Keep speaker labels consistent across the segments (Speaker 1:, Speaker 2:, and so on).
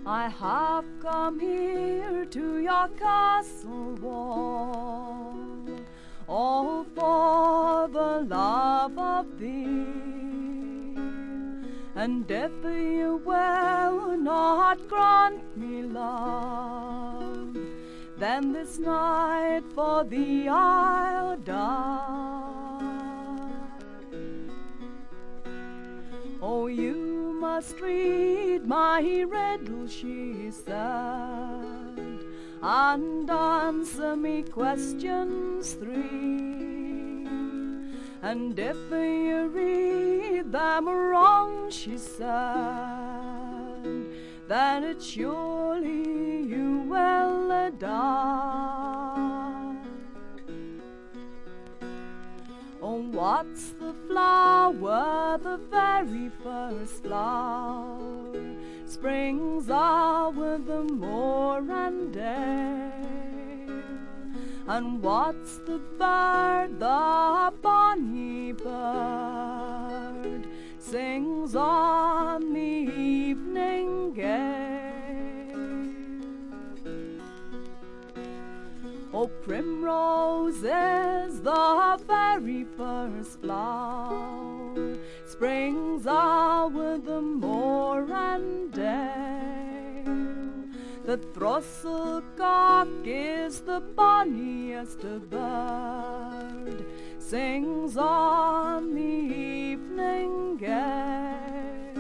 Speaker 1: I have come here to your castle wall, all for the love of thee. And if you will not grant me love, then this night for thee I'll die. Oh, you must read my riddle, she said, and answer me questions 3. And if you read them wrong, she said, then it's surely you will die. Oh, what's the flower, the very first flower, springs are with the moor and dale? And what's the bird, the bonny bird, sings on the evening gale? Oh, primrose is the very first flower, springs are with the moor and dale. The thrussel-cock is the bonniest bird, sings on the evening gale.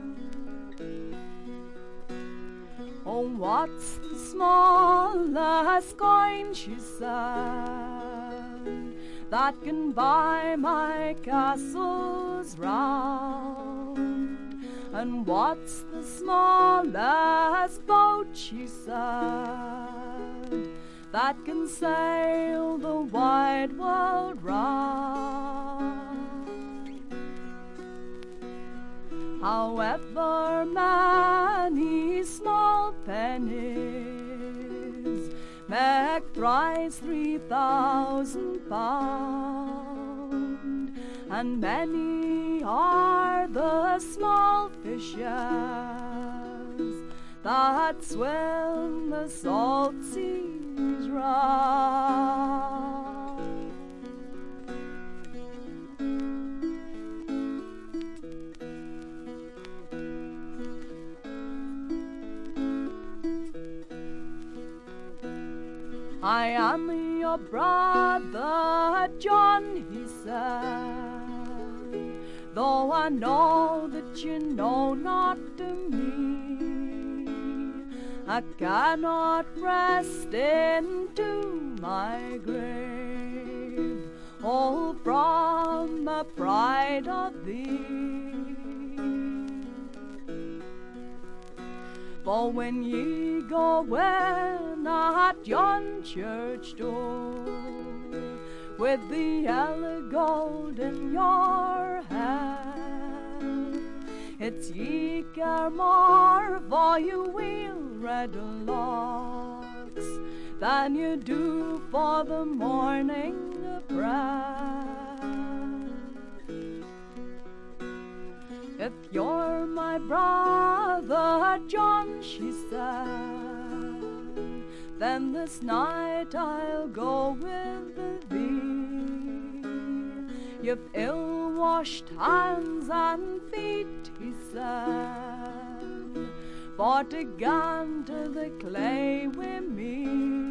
Speaker 1: Oh, what's the smallest coin, she said, that can buy my castles round? And what's the smallest boat, she said, that can sail the wide world round? However many small pennies make thrice 3,000 pound, and many are the small fishes that swim the salt seas round. I am your brother John, he said, though I know that you know not me. I cannot rest into my grave, all from the pride of thee. For when ye go in at yon church door, with the yellow gold in your hand, it's ye care more for your weel red locks than you do for the morning prayer. If you're my brother John, she said, then this night I'll go with thee. You've ill-washed hands and feet, he said, for to gan to the clay with me.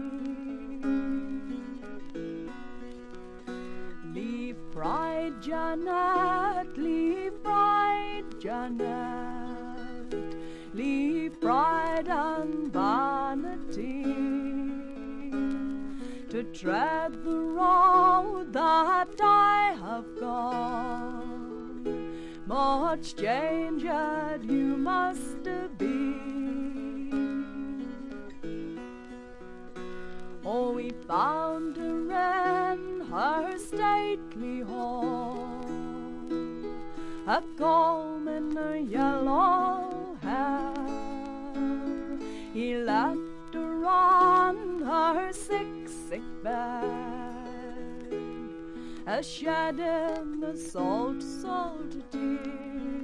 Speaker 1: Leave pride, Janet, leave pride, Janet, leave pride and vanity, to tread the road that I have gone. Much changed you must be. Oh, we found her in her stately home, a comb in her yellow hair. He left her on her sick bed, a shed in the salt tear.